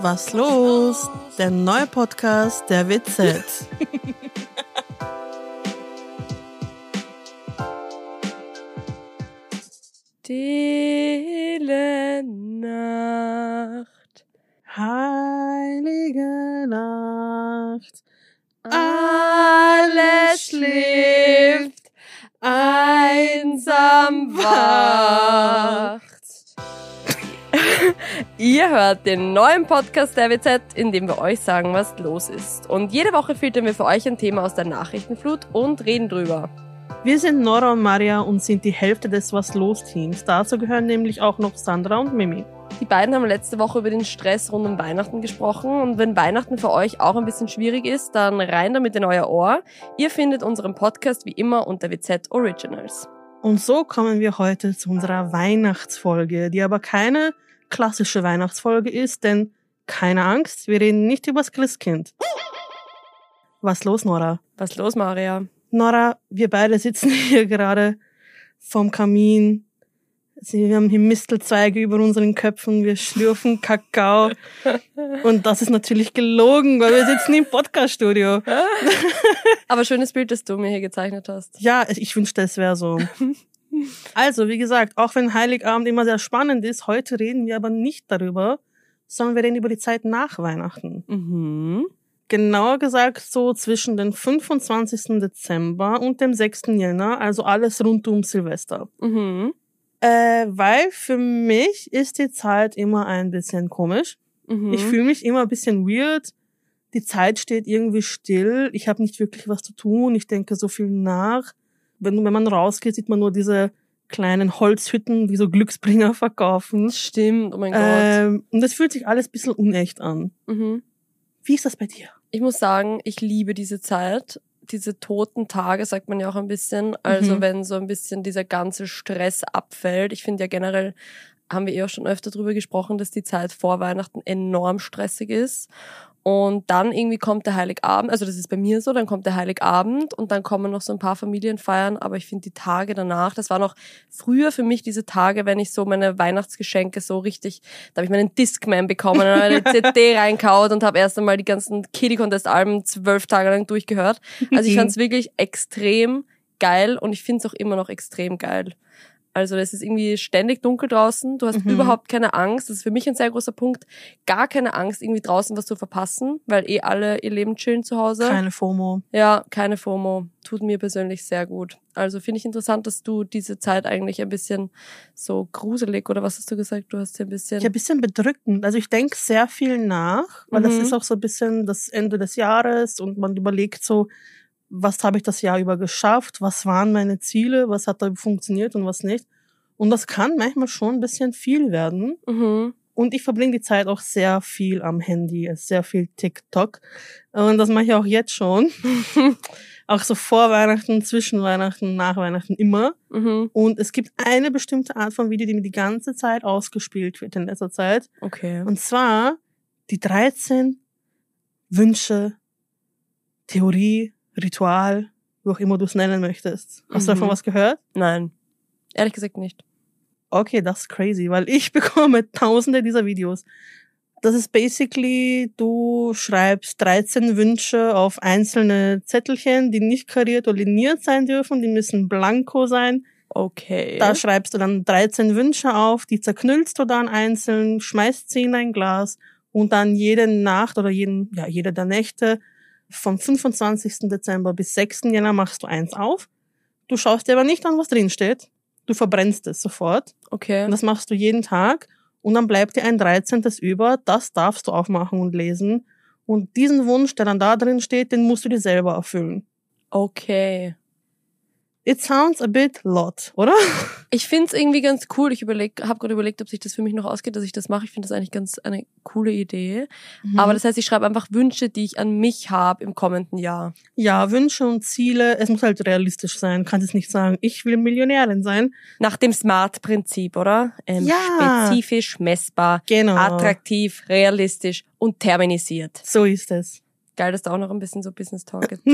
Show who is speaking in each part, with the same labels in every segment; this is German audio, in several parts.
Speaker 1: Was los? Der neue Podcast der WZ.
Speaker 2: Stille Nacht,
Speaker 1: Heilige Nacht.
Speaker 2: alles schläft, einsam wacht. Ihr hört den neuen Podcast der WZ, in dem wir euch sagen, was los ist. Und jede Woche filtern wir für euch ein Thema aus der Nachrichtenflut und reden drüber.
Speaker 1: Wir sind Nora und Maria und sind die Hälfte des Was los Teams. Dazu gehören nämlich auch noch Sandra und Mimi.
Speaker 2: Die beiden haben letzte Woche über den Stress rund um Weihnachten gesprochen. Und wenn Weihnachten für euch auch ein bisschen schwierig ist, dann rein damit in euer Ohr. Ihr findet unseren Podcast wie immer unter WZ Originals.
Speaker 1: Und so kommen wir heute zu unserer Weihnachtsfolge, die aber keine klassische Weihnachtsfolge ist, denn keine Angst, wir reden nicht übers Christkind. Was los, Nora?
Speaker 2: Was los, Maria?
Speaker 1: Nora, wir beide sitzen hier gerade vorm Kamin. Wir haben hier Mistelzweige über unseren Köpfen, wir schlürfen Kakao. Und das ist natürlich gelogen, weil wir sitzen im Podcaststudio.
Speaker 2: Aber schönes Bild, das du mir hier gezeichnet hast.
Speaker 1: Ja, ich wünschte, es wäre so. Also, wie gesagt, auch wenn Heiligabend immer sehr spannend ist, heute reden wir aber nicht darüber, sondern wir reden über die Zeit nach Weihnachten.
Speaker 2: Mhm.
Speaker 1: Genauer gesagt so zwischen dem 25. Dezember und dem 6. Jänner, also alles rund um Silvester.
Speaker 2: Mhm.
Speaker 1: Weil für mich ist die Zeit immer ein bisschen komisch.
Speaker 2: Mhm.
Speaker 1: Ich fühle mich immer ein bisschen weird. Die Zeit steht irgendwie still. Ich habe nicht wirklich was zu tun. Ich denke so viel nach. Wenn man rausgeht, sieht man nur diese kleinen Holzhütten, die so Glücksbringer verkaufen.
Speaker 2: Stimmt, oh mein Gott.
Speaker 1: Und das fühlt sich alles ein bisschen unecht an.
Speaker 2: Mhm.
Speaker 1: Wie ist das bei dir?
Speaker 2: Ich muss sagen, ich liebe diese Zeit. Diese toten Tage, sagt man ja auch ein bisschen. Also wenn so ein bisschen dieser ganze Stress abfällt. Ich finde ja generell, haben wir auch schon öfter drüber gesprochen, dass die Zeit vor Weihnachten enorm stressig ist. Und dann irgendwie kommt der Heiligabend, also das ist bei mir so, dann kommt der Heiligabend und dann kommen noch so ein paar Familienfeiern, aber ich finde die Tage danach, das war noch früher für mich diese Tage, wenn ich so meine Weihnachtsgeschenke so richtig, da habe ich meinen Discman bekommen und eine CD reinkaut und habe erst einmal die ganzen Kiddie Contest Alben 12 Tage lang durchgehört. Also ich fand es wirklich extrem geil und ich finde es auch immer noch extrem geil. Also es ist irgendwie ständig dunkel draußen, du hast überhaupt keine Angst, das ist für mich ein sehr großer Punkt, gar keine Angst, irgendwie draußen was zu verpassen, weil alle ihr Leben chillen zu Hause.
Speaker 1: Keine FOMO.
Speaker 2: Ja, keine FOMO, tut mir persönlich sehr gut. Also finde ich interessant, dass du diese Zeit eigentlich ein bisschen so gruselig, oder was hast du gesagt, du hast ja ein bisschen...
Speaker 1: Ja, ein bisschen bedrückend. Also ich denke sehr viel nach, weil das ist auch so ein bisschen das Ende des Jahres und man überlegt so, was habe ich das Jahr über geschafft, was waren meine Ziele, was hat da funktioniert und was nicht. Und das kann manchmal schon ein bisschen viel werden. Und ich verbringe die Zeit auch sehr viel am Handy, sehr viel TikTok. Und das mache ich auch jetzt schon. Auch so vor Weihnachten, zwischen Weihnachten, nach Weihnachten immer. Und es gibt eine bestimmte Art von Video, die mir die ganze Zeit ausgespielt wird in letzter Zeit.
Speaker 2: Okay.
Speaker 1: Und zwar die 13 Wünsche, Theorie, Ritual, wie auch immer du es nennen möchtest. Hast du davon was gehört?
Speaker 2: Nein, ehrlich gesagt nicht.
Speaker 1: Okay, das ist crazy, weil ich bekomme tausende dieser Videos. Das ist basically, du schreibst 13 Wünsche auf einzelne Zettelchen, die nicht kariert oder liniert sein dürfen, die müssen blanko sein.
Speaker 2: Okay.
Speaker 1: Da schreibst du dann 13 Wünsche auf, die zerknüllst du dann einzeln, schmeißt sie in ein Glas und dann jede Nacht oder jede der Nächte vom 25. Dezember bis 6. Jänner machst du eins auf. Du schaust dir aber nicht an, was drin steht. Du verbrennst es sofort.
Speaker 2: Okay.
Speaker 1: Und das machst du jeden Tag. Und dann bleibt dir ein 13. über. Das darfst du aufmachen und lesen. Und diesen Wunsch, der dann da drin steht, den musst du dir selber erfüllen.
Speaker 2: Okay.
Speaker 1: It sounds a bit lot, oder?
Speaker 2: Ich find's irgendwie ganz cool. Ich habe gerade überlegt, ob sich das für mich noch ausgeht, dass ich das mache. Ich finde das eigentlich ganz eine coole Idee. Aber das heißt, ich schreibe einfach Wünsche, die ich an mich habe im kommenden Jahr.
Speaker 1: Ja, Wünsche und Ziele. Es muss halt realistisch sein. Du kannst jetzt nicht sagen, ich will Millionärin sein.
Speaker 2: Nach dem SMART-Prinzip, oder?
Speaker 1: Ja.
Speaker 2: Spezifisch, messbar,
Speaker 1: Genau.
Speaker 2: attraktiv, realistisch und terminisiert.
Speaker 1: So ist es.
Speaker 2: Geil, dass da auch noch ein bisschen so Business Talk ist.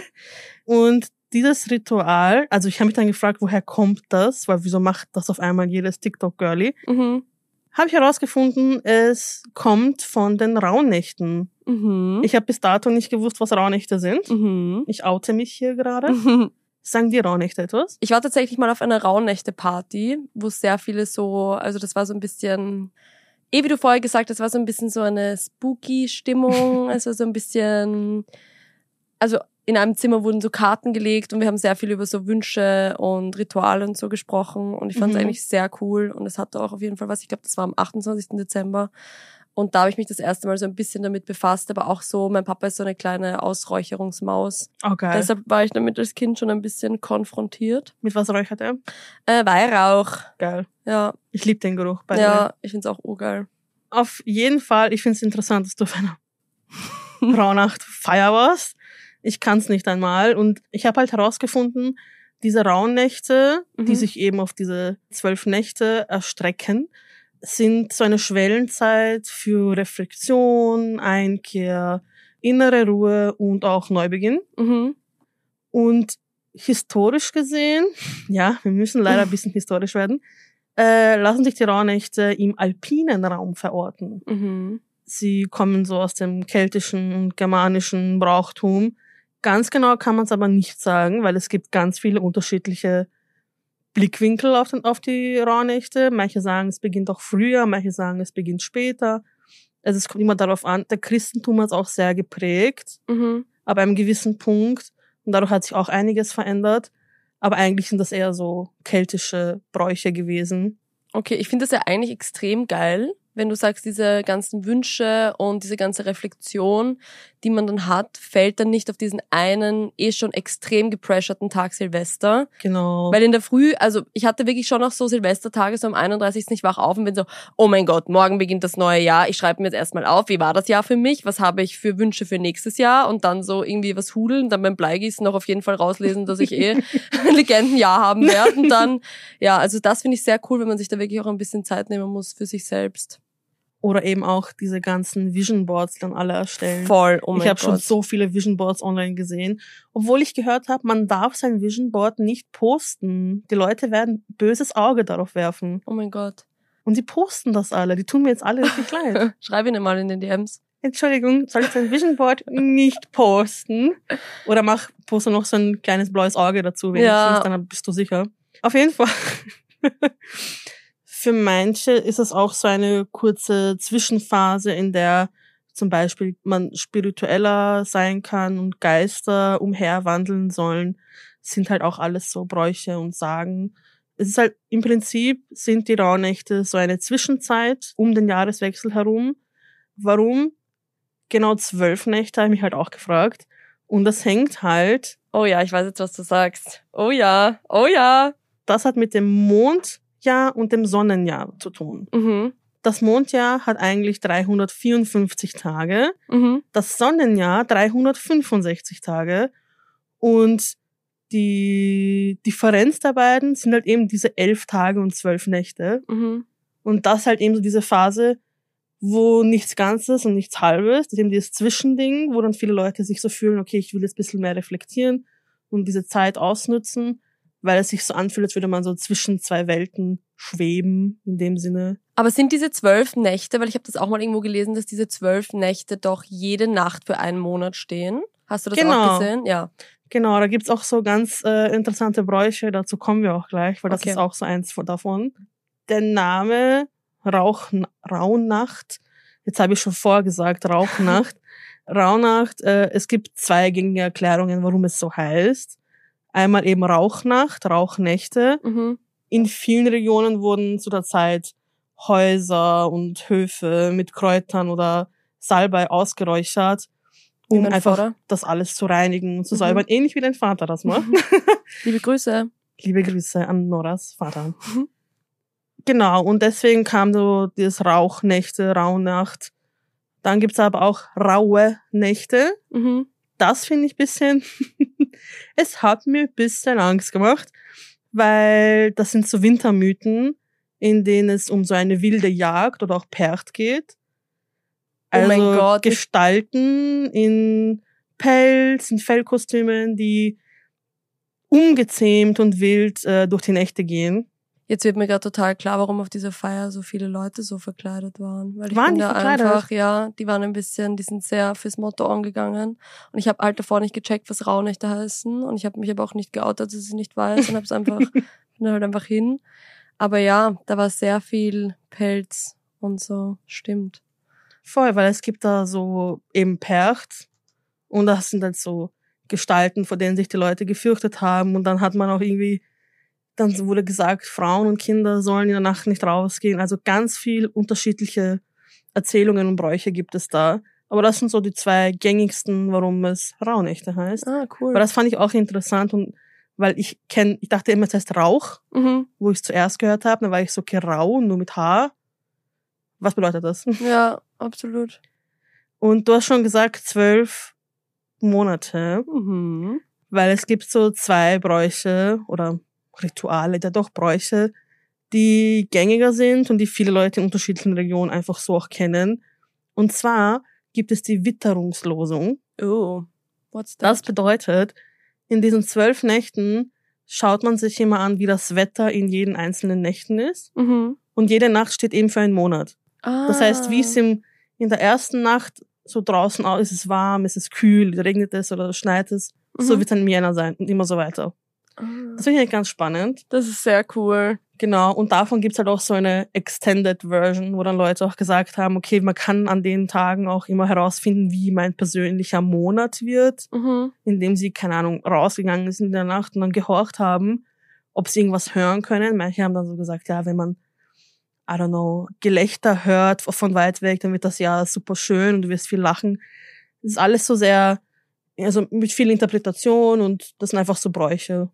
Speaker 1: Und dieses Ritual, also ich habe mich dann gefragt, woher kommt das? Weil wieso macht das auf einmal jedes TikTok-Girlie? habe ich herausgefunden, es kommt von den Rauhnächten. Ich habe bis dato nicht gewusst, was Rauhnächte sind. Ich oute mich hier gerade. Sagen die Rauhnächte etwas?
Speaker 2: Ich war tatsächlich mal auf einer Rauhnächte-Party, wo sehr viele so, also das war so ein bisschen, wie du vorher gesagt hast, war so ein bisschen so eine spooky-Stimmung, also so ein bisschen, also in einem Zimmer wurden so Karten gelegt und wir haben sehr viel über so Wünsche und Rituale und so gesprochen und ich fand es eigentlich sehr cool und es hatte auch auf jeden Fall was, ich glaube, das war am 28. Dezember und da habe ich mich das erste Mal so ein bisschen damit befasst, aber auch so, mein Papa ist so eine kleine Ausräucherungsmaus.
Speaker 1: Oh, geil.
Speaker 2: Deshalb war ich damit als Kind schon ein bisschen konfrontiert.
Speaker 1: Mit was räuchert er?
Speaker 2: Weihrauch.
Speaker 1: Geil.
Speaker 2: Ja.
Speaker 1: Ich liebe den Geruch.
Speaker 2: Ja, ich find's auch urgeil.
Speaker 1: Auf jeden Fall, ich find's interessant, dass du auf einer Rauhnacht-Feier warst. Ich kann's nicht einmal. Und ich habe halt herausgefunden, diese Rauhnächte, die sich eben auf diese 12 Nächte erstrecken, sind so eine Schwellenzeit für Reflexion, Einkehr, innere Ruhe und auch Neubeginn. Und historisch gesehen, ja, wir müssen leider ein bisschen historisch werden, lassen sich die Rauhnächte im alpinen Raum verorten. Sie kommen so aus dem keltischen und germanischen Brauchtum. Ganz genau kann man es aber nicht sagen, weil es gibt ganz viele unterschiedliche Blickwinkel auf die Rauhnächte. Manche sagen, es beginnt auch früher, manche sagen, es beginnt später. Also es kommt immer darauf an, der Christentum hat es auch sehr geprägt, aber einem gewissen Punkt, und dadurch hat sich auch einiges verändert, aber eigentlich sind das eher so keltische Bräuche gewesen.
Speaker 2: Okay, ich finde das ja eigentlich extrem geil, wenn du sagst, diese ganzen Wünsche und diese ganze Reflexion, die man dann hat, fällt dann nicht auf diesen einen schon extrem gepressurten Tag Silvester.
Speaker 1: Genau.
Speaker 2: Weil in der Früh, also ich hatte wirklich schon noch so Silvestertage, so am 31. Ich wach auf und bin so, oh mein Gott, morgen beginnt das neue Jahr. Ich schreibe mir jetzt erstmal auf, wie war das Jahr für mich? Was habe ich für Wünsche für nächstes Jahr? Und dann so irgendwie was hudeln, dann beim Bleigießen noch auf jeden Fall rauslesen, dass ich ein Legendenjahr haben werde. Und dann, ja, also das finde ich sehr cool, wenn man sich da wirklich auch ein bisschen Zeit nehmen muss für sich selbst.
Speaker 1: Oder eben auch diese ganzen Vision Boards dann alle erstellen.
Speaker 2: Voll, oh mein Gott.
Speaker 1: Ich habe schon so viele Vision Boards online gesehen. Obwohl ich gehört habe, man darf sein Vision Board nicht posten. Die Leute werden böses Auge darauf werfen.
Speaker 2: Oh mein Gott.
Speaker 1: Und sie posten das alle. Die tun mir jetzt alle richtig leid.
Speaker 2: Schreib ihnen mal in den DMs.
Speaker 1: Entschuldigung, soll ich sein Vision Board nicht posten? Oder poste noch so ein kleines blaues Auge dazu, wenigstens, dann bist du sicher. Auf jeden Fall. Für manche ist es auch so eine kurze Zwischenphase, in der zum Beispiel man spiritueller sein kann und Geister umherwandeln sollen. Das sind halt auch alles so Bräuche und Sagen. Es ist halt, im Prinzip sind die Rauhnächte so eine Zwischenzeit um den Jahreswechsel herum. Warum? Genau 12 Nächte, habe ich mich halt auch gefragt. Und das hängt halt...
Speaker 2: Oh ja, ich weiß jetzt, was du sagst. Oh ja, oh ja.
Speaker 1: Das hat mit dem Mondjahr und dem Sonnenjahr zu tun. Das Mondjahr hat eigentlich 354 Tage, das Sonnenjahr 365 Tage und die Differenz der beiden sind halt eben diese 11 Tage und 12 Nächte. Und das halt eben so diese Phase, wo nichts Ganzes und nichts Halbes, das ist eben dieses Zwischending, wo dann viele Leute sich so fühlen, okay, ich will jetzt ein bisschen mehr reflektieren und diese Zeit ausnutzen, weil es sich so anfühlt, als würde man so zwischen zwei Welten schweben, in dem Sinne.
Speaker 2: Aber sind diese 12 Nächte, weil ich habe das auch mal irgendwo gelesen, dass diese 12 Nächte doch jede Nacht für einen Monat stehen? Hast du das auch gesehen? Ja.
Speaker 1: Genau, da gibt's auch so ganz interessante Bräuche, dazu kommen wir auch gleich, weil das ist auch so eins davon. Der Name Rauhnacht, jetzt habe ich schon vorgesagt, Rauhnacht. Rauhnacht, es gibt zwei gängige Erklärungen, warum es so heißt. Einmal eben Rauchnacht, Rauchnächte. In vielen Regionen wurden zu der Zeit Häuser und Höfe mit Kräutern oder Salbei ausgeräuchert, um einfach das alles zu reinigen und zu säubern. Ähnlich wie dein Vater das macht.
Speaker 2: Liebe Grüße.
Speaker 1: Liebe Grüße an Noras Vater. Genau, und deswegen kam so dieses Rauchnächte, Rauhnacht. Dann gibt's aber auch raue Nächte. Das finde ich bisschen, es hat mir ein bisschen Angst gemacht, weil das sind so Wintermythen, in denen es um so eine wilde Jagd oder auch Percht geht. Also
Speaker 2: oh mein Gott.
Speaker 1: Gestalten in Pelz, in Fellkostümen, die ungezähmt und wild durch die Nächte gehen.
Speaker 2: Jetzt wird mir gerade total klar, warum auf dieser Feier so viele Leute so verkleidet waren. Weil ich
Speaker 1: Waren
Speaker 2: bin
Speaker 1: die
Speaker 2: da
Speaker 1: verkleidet?
Speaker 2: einfach, ja, die sind sehr fürs Motto angegangen. Und ich habe halt davor nicht gecheckt, was Rauhnächte heißen. Und ich habe mich aber auch nicht geoutet, dass ich nicht weiß und hab's einfach, bin halt einfach hin. Aber ja, da war sehr viel Pelz und so, stimmt.
Speaker 1: Voll, weil es gibt da so eben Percht und das sind halt so Gestalten, vor denen sich die Leute gefürchtet haben und dann hat man auch irgendwie, dann wurde gesagt, Frauen und Kinder sollen in der Nacht nicht rausgehen. Also ganz viel unterschiedliche Erzählungen und Bräuche gibt es da. Aber das sind so die 2 gängigsten, warum es Rauhnächte heißt.
Speaker 2: Ah, cool.
Speaker 1: Aber das fand ich auch interessant und weil ich dachte immer, es heißt Rauch, wo ich es zuerst gehört habe. Dann war ich so, okay, Rau, nur mit H. Was bedeutet das?
Speaker 2: Ja, absolut.
Speaker 1: Und du hast schon gesagt, 12 Monate, weil es gibt so 2 Bräuche oder Rituale, ja doch Bräuche, die gängiger sind und die viele Leute in unterschiedlichen Regionen einfach so auch kennen. Und zwar gibt es die Witterungslosung.
Speaker 2: Oh, what's that?
Speaker 1: Das bedeutet, in diesen 12 Nächten schaut man sich immer an, wie das Wetter in jeden einzelnen Nächten ist. Und jede Nacht steht eben für einen Monat. Das heißt, wie es in der ersten Nacht so draußen aus ist, es warm, ist es kühl, regnet es oder schneit es, so wird es dann im Jänner sein und immer so weiter. Das finde ich eigentlich ganz spannend.
Speaker 2: Das ist sehr cool.
Speaker 1: Genau, und davon gibt's halt auch so eine Extended Version, wo dann Leute auch gesagt haben, okay, man kann an den Tagen auch immer herausfinden, wie mein persönlicher Monat wird, indem sie, keine Ahnung, rausgegangen sind in der Nacht und dann gehorcht haben, ob sie irgendwas hören können. Manche haben dann so gesagt, ja, wenn man, I don't know, Gelächter hört von weit weg, dann wird das Jahr super schön und du wirst viel lachen. Das ist alles so sehr, also mit viel Interpretation und das sind einfach so Bräuche.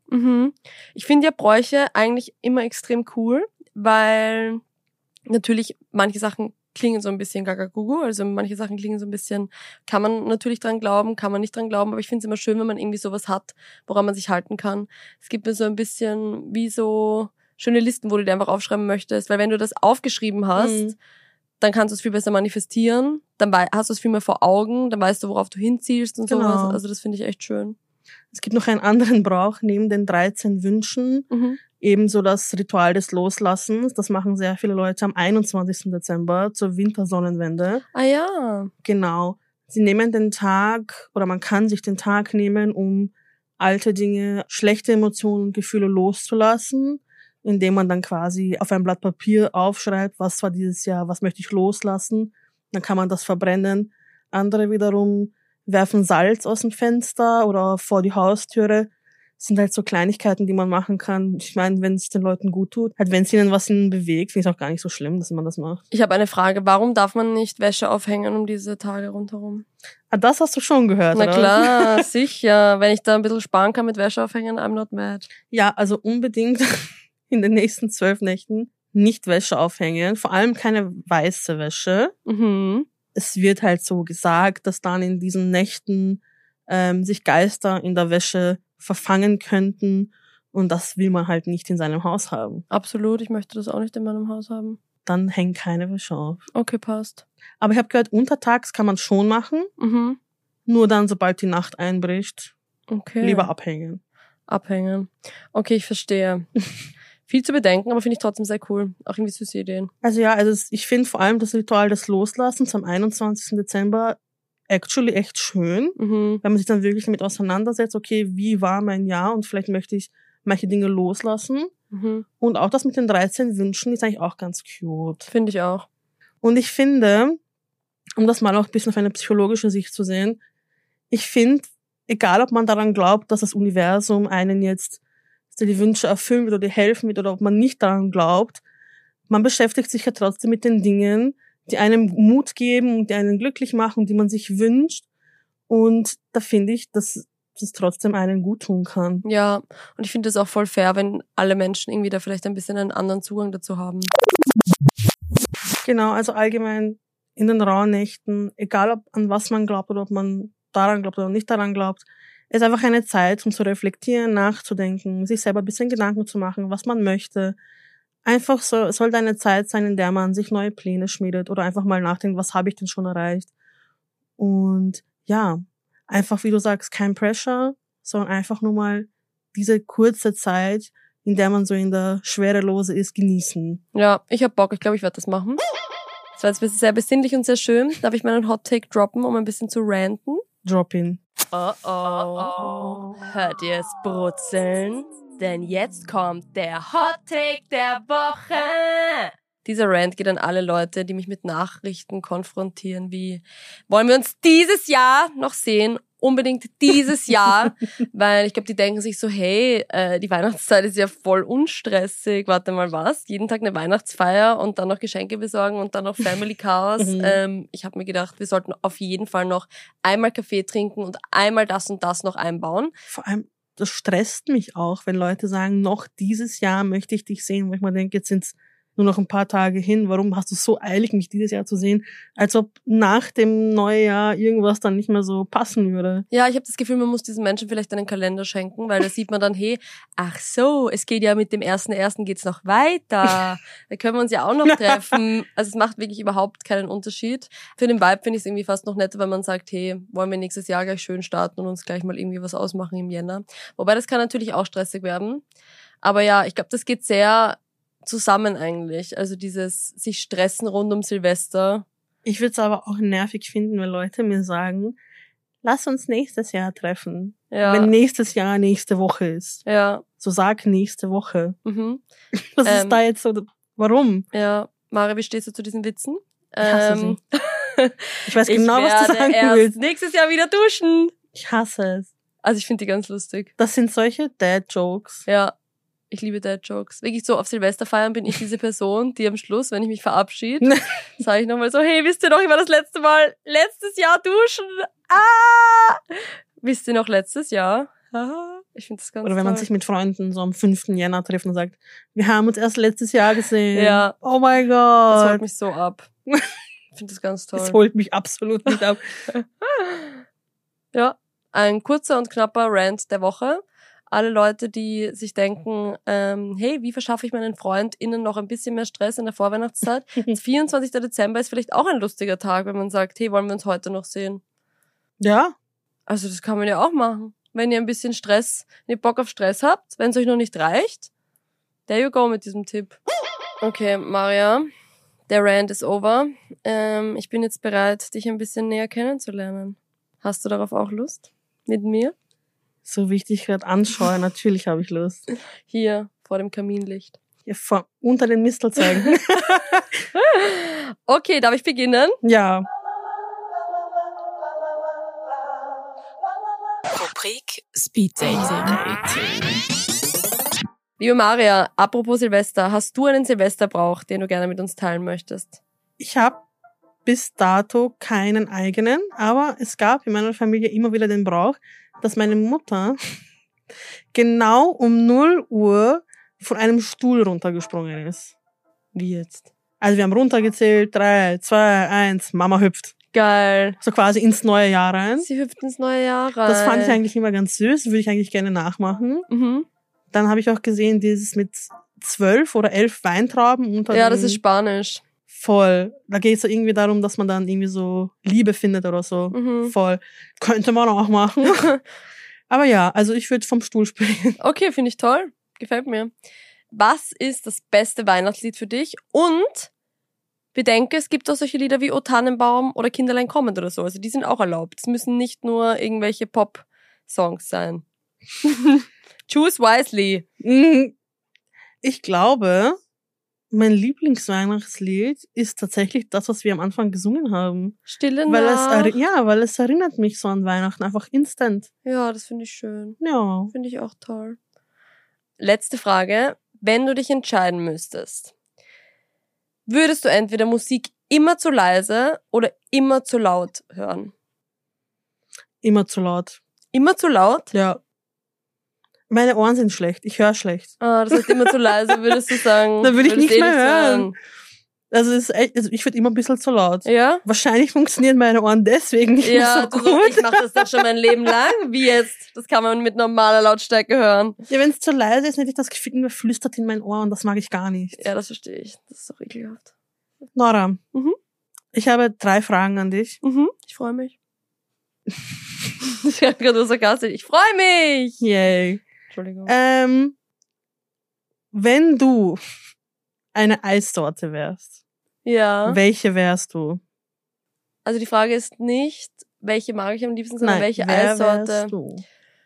Speaker 2: Ich finde ja Bräuche eigentlich immer extrem cool, weil natürlich manche Sachen klingen so ein bisschen gagagugu, also manche Sachen klingen so ein bisschen, kann man natürlich dran glauben, kann man nicht dran glauben, aber ich finde es immer schön, wenn man irgendwie sowas hat, woran man sich halten kann. Es gibt mir so ein bisschen wie so schöne Listen, wo du dir einfach aufschreiben möchtest, weil wenn du das aufgeschrieben hast, dann kannst du es viel besser manifestieren, dann hast du es viel mehr vor Augen, dann weißt du, worauf du hinzielst und sowas. Also das finde ich echt schön.
Speaker 1: Es gibt noch einen anderen Brauch neben den 13 Wünschen, ebenso das Ritual des Loslassens. Das machen sehr viele Leute am 21. Dezember zur Wintersonnenwende.
Speaker 2: Ah ja.
Speaker 1: Genau. Sie nehmen den Tag, oder man kann sich den Tag nehmen, um alte Dinge, schlechte Emotionen und Gefühle loszulassen, indem man dann quasi auf ein Blatt Papier aufschreibt, was war dieses Jahr, was möchte ich loslassen. Dann kann man das verbrennen. Andere wiederum werfen Salz aus dem Fenster oder vor die Haustüre. Das sind halt so Kleinigkeiten, die man machen kann. Ich meine, wenn es den Leuten gut tut, halt wenn es ihnen was bewegt, finde ich es auch gar nicht so schlimm, dass man das macht.
Speaker 2: Ich habe eine Frage. Warum darf man nicht Wäsche aufhängen um diese Tage rundherum?
Speaker 1: Ah, das hast du schon gehört,
Speaker 2: Na
Speaker 1: oder?
Speaker 2: klar, sicher. Wenn ich da ein bisschen sparen kann mit Wäsche aufhängen, I'm not mad.
Speaker 1: Ja, also unbedingt in den nächsten 12 Nächten nicht Wäsche aufhängen. Vor allem keine weiße Wäsche. Es wird halt so gesagt, dass dann in diesen Nächten sich Geister in der Wäsche verfangen könnten und das will man halt nicht in seinem Haus haben.
Speaker 2: Absolut, ich möchte das auch nicht in meinem Haus haben.
Speaker 1: Dann hängt keine Wäsche auf.
Speaker 2: Okay, passt.
Speaker 1: Aber ich habe gehört, untertags kann man schon machen, nur dann, sobald die Nacht einbricht, lieber abhängen.
Speaker 2: Abhängen. Okay, ich verstehe. Viel zu bedenken, aber finde ich trotzdem sehr cool. Auch irgendwie süße Ideen.
Speaker 1: Also ja, ich finde vor allem das Ritual des Loslassens am 21. Dezember actually echt schön, wenn man sich dann wirklich damit auseinandersetzt, okay, wie war mein Jahr und vielleicht möchte ich manche Dinge loslassen. Und auch das mit den 13 Wünschen ist eigentlich auch ganz cute.
Speaker 2: Finde ich auch.
Speaker 1: Und ich finde, um das mal auch ein bisschen auf eine psychologische Sicht zu sehen, ich finde, egal ob man daran glaubt, dass das Universum einen jetzt die Wünsche erfüllen wird oder dir helfen wird oder ob man nicht daran glaubt, man beschäftigt sich ja trotzdem mit den Dingen, die einem Mut geben und die einen glücklich machen, die man sich wünscht. Und da finde ich, dass das trotzdem einen gut tun kann.
Speaker 2: Ja, und ich finde es auch voll fair, wenn alle Menschen irgendwie da vielleicht ein bisschen einen anderen Zugang dazu haben.
Speaker 1: Genau, also allgemein in den Rauhnächten, egal ob an was man glaubt oder ob man daran glaubt oder nicht daran glaubt, ist einfach eine Zeit, um zu reflektieren, nachzudenken, sich selber ein bisschen Gedanken zu machen, was man möchte. Einfach so, es sollte eine Zeit sein, in der man sich neue Pläne schmiedet oder einfach mal nachdenkt, was habe ich denn schon erreicht? Und ja, einfach, wie du sagst, kein Pressure, sondern einfach nur mal diese kurze Zeit in der man so in der Schwerelose ist, genießen.
Speaker 2: Ja, ich hab Bock. Ich glaube, ich werde das machen. Das war jetzt sehr besinnlich und sehr schön. Darf ich meinen Hot Take droppen, um ein bisschen zu ranten?
Speaker 1: Drop in.
Speaker 2: Oh. Hört ihr es brutzeln? Denn jetzt kommt der Hot Take der Woche. Dieser Rant geht an alle Leute, die mich mit Nachrichten konfrontieren, wie, wollen wir uns dieses Jahr noch sehen? Unbedingt dieses Jahr, weil ich glaube, die denken sich so, hey, die Weihnachtszeit ist ja voll unstressig, warte mal was, jeden Tag eine Weihnachtsfeier und dann noch Geschenke besorgen und dann noch Family Chaos. Ich habe mir gedacht, wir sollten auf jeden Fall noch einmal Kaffee trinken und einmal das und das noch einbauen.
Speaker 1: Vor allem, das stresst mich auch, wenn Leute sagen, noch dieses Jahr möchte ich dich sehen, wo ich mir denke, jetzt sind's nur noch ein paar Tage hin, warum hast du so eilig, mich dieses Jahr zu sehen, als ob nach dem Neujahr irgendwas dann nicht mehr so passen würde.
Speaker 2: Ja, ich habe das Gefühl, man muss diesen Menschen vielleicht einen Kalender schenken, weil da sieht man dann, hey, ach so, es geht ja mit dem 1.1. geht's noch weiter. Da können wir uns ja auch noch treffen. Also es macht wirklich überhaupt keinen Unterschied. Für den Vibe finde ich es irgendwie fast noch netter, wenn man sagt, hey, wollen wir nächstes Jahr gleich schön starten und uns gleich mal irgendwie was ausmachen im Jänner. Wobei das kann natürlich auch stressig werden. Aber ja, ich glaube, das geht sehr zusammen eigentlich. Also dieses sich stressen rund um Silvester.
Speaker 1: Ich würde es aber auch nervig finden, wenn Leute mir sagen, lass uns nächstes Jahr treffen.
Speaker 2: Ja.
Speaker 1: Wenn nächstes Jahr nächste Woche ist.
Speaker 2: Ja.
Speaker 1: So sag nächste Woche.
Speaker 2: Mhm.
Speaker 1: Was ist da jetzt so, warum?
Speaker 2: Ja. Mari, wie stehst du zu diesen Witzen?
Speaker 1: Ich hasse sie. Ich weiß genau, was du sagen willst.
Speaker 2: Nächstes Jahr wieder duschen.
Speaker 1: Ich hasse es.
Speaker 2: Also ich finde die ganz lustig.
Speaker 1: Das sind solche Dad-Jokes.
Speaker 2: Ja. Ich liebe Dad-Jokes. Wirklich so, auf Silvesterfeiern bin ich diese Person, die am Schluss, wenn ich mich verabschiede, sage ich nochmal so, hey, wisst ihr noch, ich war das letzte Mal letztes Jahr duschen? Wisst ihr noch letztes Jahr? Ich finde das ganz
Speaker 1: Oder wenn man
Speaker 2: toll.
Speaker 1: sich mit Freunden so am 5. Jänner trifft und sagt, wir haben uns erst letztes Jahr gesehen.
Speaker 2: Ja.
Speaker 1: Oh mein
Speaker 2: Das holt
Speaker 1: Gott.
Speaker 2: mich so ab. Ich finde das ganz toll.
Speaker 1: Das holt mich absolut nicht ab.
Speaker 2: Ja, ein kurzer und knapper Rant der Woche. Alle Leute, die sich denken, hey, wie verschaffe ich meinen FreundInnen noch ein bisschen mehr Stress in der Vorweihnachtszeit? 24. Dezember ist vielleicht auch ein lustiger Tag, wenn man sagt, hey, wollen wir uns heute noch sehen?
Speaker 1: Ja.
Speaker 2: Also das kann man ja auch machen. Wenn ihr ein bisschen Stress, wenn ihr Bock auf Stress habt, wenn es euch noch nicht reicht, there you go mit diesem Tipp. Okay, Maria, der Rant ist over. Ich bin jetzt bereit, dich ein bisschen näher kennenzulernen. Hast du darauf auch Lust? Mit mir?
Speaker 1: So wie ich dich gerade anschaue, natürlich habe ich Lust.
Speaker 2: Hier, vor dem Kaminlicht.
Speaker 1: Ja, unter den Mistelzweigen.
Speaker 2: Okay, darf ich beginnen?
Speaker 1: Ja.
Speaker 3: Rubrik Speed Dating.
Speaker 2: Liebe Maria, apropos Silvester, hast du einen Silvesterbrauch, den du gerne mit uns teilen möchtest?
Speaker 1: Ich habe bis dato keinen eigenen, aber es gab in meiner Familie immer wieder den Brauch, dass meine Mutter genau um 0 Uhr von einem Stuhl runtergesprungen ist.
Speaker 2: Wie jetzt?
Speaker 1: Also wir haben runtergezählt, 3, 2, 1, Mama hüpft.
Speaker 2: Geil.
Speaker 1: So quasi ins neue Jahr rein.
Speaker 2: Sie hüpft ins neue Jahr rein.
Speaker 1: Das fand ich eigentlich immer ganz süß, würde ich eigentlich gerne nachmachen.
Speaker 2: Mhm.
Speaker 1: Dann habe ich auch gesehen, dieses mit 12 oder 11 Weintrauben unter
Speaker 2: Ja,
Speaker 1: den,
Speaker 2: das ist Spanisch.
Speaker 1: voll. Da geht es ja irgendwie darum, dass man dann irgendwie so Liebe findet oder so.
Speaker 2: Mhm.
Speaker 1: Voll. Könnte man auch machen. Aber ja, also ich würde vom Stuhl springen.
Speaker 2: Okay, finde ich toll. Gefällt mir. Was ist das beste Weihnachtslied für dich? Und bedenke, es gibt auch solche Lieder wie O Tannenbaum oder Kinderlein kommen oder so. Also die sind auch erlaubt. Es müssen nicht nur irgendwelche Pop-Songs sein. Choose wisely.
Speaker 1: Ich glaube, mein Lieblingsweihnachtslied ist tatsächlich das, was wir am Anfang gesungen haben.
Speaker 2: Stille
Speaker 1: Weil
Speaker 2: Nacht.
Speaker 1: weil es erinnert mich so an Weihnachten, einfach instant.
Speaker 2: Ja, das finde ich schön.
Speaker 1: Ja.
Speaker 2: Finde ich auch toll. Letzte Frage. Wenn du dich entscheiden müsstest, würdest du entweder Musik immer zu leise oder immer zu laut hören?
Speaker 1: Immer zu laut.
Speaker 2: Immer zu laut?
Speaker 1: Ja. Meine Ohren sind schlecht. Ich höre schlecht.
Speaker 2: Ah, das heißt immer zu leise, würdest du sagen.
Speaker 1: Dann würde ich
Speaker 2: würdest
Speaker 1: nicht
Speaker 2: eh
Speaker 1: mehr hören.
Speaker 2: hören.
Speaker 1: Also, es ist echt, also ich würde immer ein bisschen zu laut.
Speaker 2: Ja?
Speaker 1: Wahrscheinlich funktionieren meine Ohren deswegen nicht
Speaker 2: Ja,
Speaker 1: mehr so
Speaker 2: du so,
Speaker 1: gut.
Speaker 2: ich mache das doch schon mein Leben lang. Wie jetzt? Das kann man mit normaler Lautstärke hören.
Speaker 1: Ja, wenn es zu leise ist, hätte ich das Gefühl, irgendwer flüstert in mein Ohr und das mag ich gar nicht.
Speaker 2: Ja, das verstehe ich. Das ist doch ekelhaft.
Speaker 1: Nora,
Speaker 2: Mhm.
Speaker 1: ich habe 3 Fragen an dich.
Speaker 2: Ich freue mich. Ich habe gerade so sarkastisch. Ich freue mich.
Speaker 1: Yay.
Speaker 2: Entschuldigung.
Speaker 1: Wenn du eine Eissorte wärst,
Speaker 2: Ja.
Speaker 1: welche wärst du?
Speaker 2: Also die Frage ist nicht, welche mag ich am liebsten, sondern
Speaker 1: Nein,
Speaker 2: welche
Speaker 1: wer
Speaker 2: Eissorte.
Speaker 1: wärst du?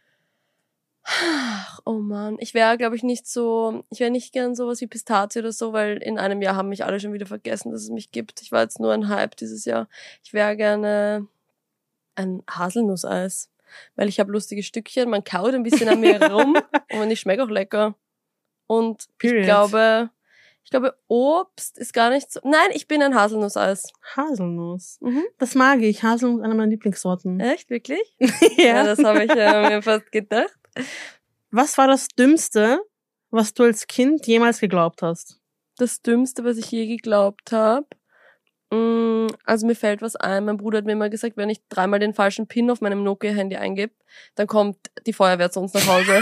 Speaker 2: Ach, oh Mann, ich wäre, glaube ich, ich wäre nicht gern sowas wie Pistazie oder so, weil in einem Jahr haben mich alle schon wieder vergessen, dass es mich gibt. Ich war jetzt nur ein Hype dieses Jahr. Ich wäre gerne ein Haselnusseis, weil ich habe lustige Stückchen, man kaut ein bisschen an mir rum und ich schmecke auch lecker. Und
Speaker 1: Period.
Speaker 2: ich glaube, Obst ist gar nicht so. Nein, ich bin ein Haselnusseis.
Speaker 1: Haselnuss.
Speaker 2: Mhm.
Speaker 1: Das mag ich. Haselnuss ist eine meiner Lieblingssorten.
Speaker 2: Echt, wirklich? Ja, das habe ich mir fast gedacht.
Speaker 1: Was war das Dümmste, was du als Kind jemals geglaubt hast?
Speaker 2: Das Dümmste, was ich je geglaubt habe. Also mir fällt was ein. Mein Bruder hat mir immer gesagt, wenn ich 3-mal den falschen PIN auf meinem Nokia-Handy eingebe, dann kommt die Feuerwehr zu uns nach Hause.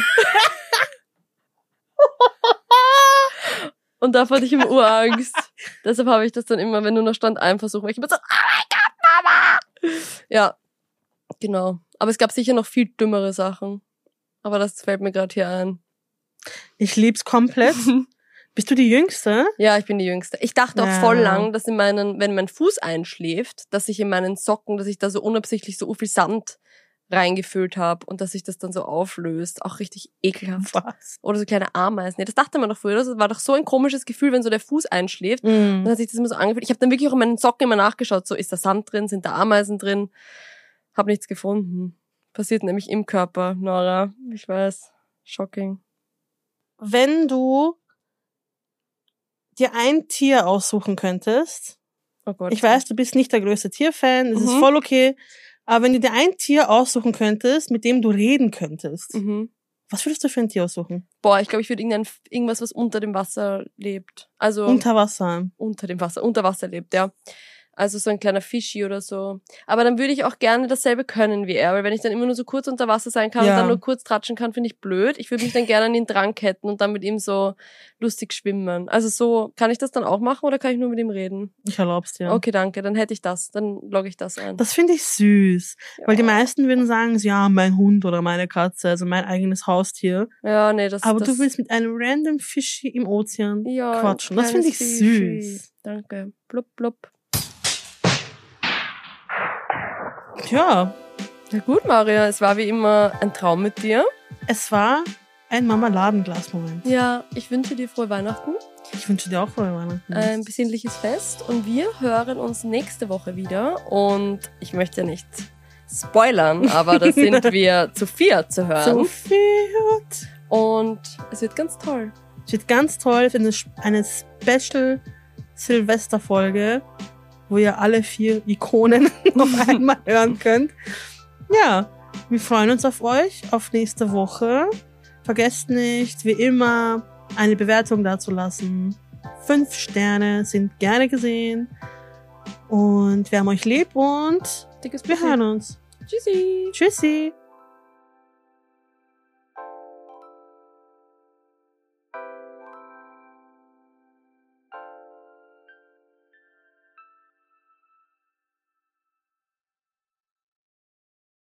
Speaker 2: Und davor hatte ich immer Urangst. Deshalb habe ich das dann immer, wenn nur noch Stand ein versucht, weil ich immer so, oh mein Gott, Mama! Ja, genau. Aber es gab sicher noch viel dümmere Sachen. Aber das fällt mir gerade hier ein.
Speaker 1: Ich lieb's komplett. Bist du die Jüngste?
Speaker 2: Ja, ich bin die Jüngste. Ich dachte auch
Speaker 1: Ja.
Speaker 2: voll lang, dass wenn mein Fuß einschläft, dass ich in meinen Socken, dass ich da so unabsichtlich so viel Sand reingefüllt habe und dass sich das dann so auflöst. Auch richtig ekelhaft.
Speaker 1: Was?
Speaker 2: Oder so kleine Ameisen. Nee, das dachte man doch früher. Das war doch so ein komisches Gefühl, wenn so der Fuß einschläft. Dann hat sich das immer so angefühlt. Ich habe dann wirklich auch in meinen Socken immer nachgeschaut. So, ist da Sand drin? Sind da Ameisen drin? Hab nichts gefunden. Passiert nämlich im Körper, Nora. Ich weiß. Shocking.
Speaker 1: Wenn du dir ein Tier aussuchen könntest,
Speaker 2: Oh Gott.
Speaker 1: ich weiß, du bist nicht der größte Tierfan, das ist
Speaker 2: Mhm.
Speaker 1: voll okay, aber wenn du dir ein Tier aussuchen könntest, mit dem du reden könntest, was würdest du für ein Tier aussuchen?
Speaker 2: Boah, ich glaube, ich würde irgendwas, was unter dem Wasser lebt. Also
Speaker 1: Unter Wasser.
Speaker 2: unter Wasser lebt, ja. Also so ein kleiner Fischi oder so. Aber dann würde ich auch gerne dasselbe können wie er, weil wenn ich dann immer nur so kurz unter Wasser sein kann
Speaker 1: Ja.
Speaker 2: und dann nur kurz tratschen kann, finde ich blöd. Ich würde mich dann gerne an ihn dranketten und dann mit ihm so lustig schwimmen. Also so, kann ich das dann auch machen oder kann ich nur mit ihm reden?
Speaker 1: Ich erlaub's dir.
Speaker 2: Okay, danke, dann hätte ich das. Dann logge ich das ein.
Speaker 1: Das finde ich süß,
Speaker 2: Ja.
Speaker 1: weil die meisten würden sagen, so, ja, mein Hund oder meine Katze, also mein eigenes Haustier.
Speaker 2: Ja, nee, das
Speaker 1: Aber
Speaker 2: das,
Speaker 1: du willst mit einem random Fischi im Ozean
Speaker 2: ja,
Speaker 1: quatschen. Das finde ich
Speaker 2: kleines Fischi.
Speaker 1: süß.
Speaker 2: Danke. Blub, blub.
Speaker 1: Tja,
Speaker 2: Ja gut, Maria, es war wie immer ein Traum mit dir.
Speaker 1: es war ein Marmeladenglas-Moment.
Speaker 2: Ja, ich wünsche dir frohe Weihnachten,
Speaker 1: Ich wünsche dir auch frohe Weihnachten.
Speaker 2: ein besinnliches Fest und wir hören uns nächste Woche wieder und ich möchte nicht spoilern, aber da sind wir zu 4 zu hören
Speaker 1: So viel.
Speaker 2: und es wird ganz toll.
Speaker 1: Es wird ganz toll für eine Special Silvester-Folge, wo ihr alle 4 Ikonen auf einmal hören könnt. Ja, wir freuen uns auf euch, auf nächste Woche. Vergesst nicht, wie immer, eine Bewertung dazulassen. 5 Sterne sind gerne gesehen. Und wir haben euch lieb und
Speaker 2: Dickes
Speaker 1: wir
Speaker 2: Bussi.
Speaker 1: hören uns.
Speaker 2: Tschüssi.
Speaker 1: Tschüssi.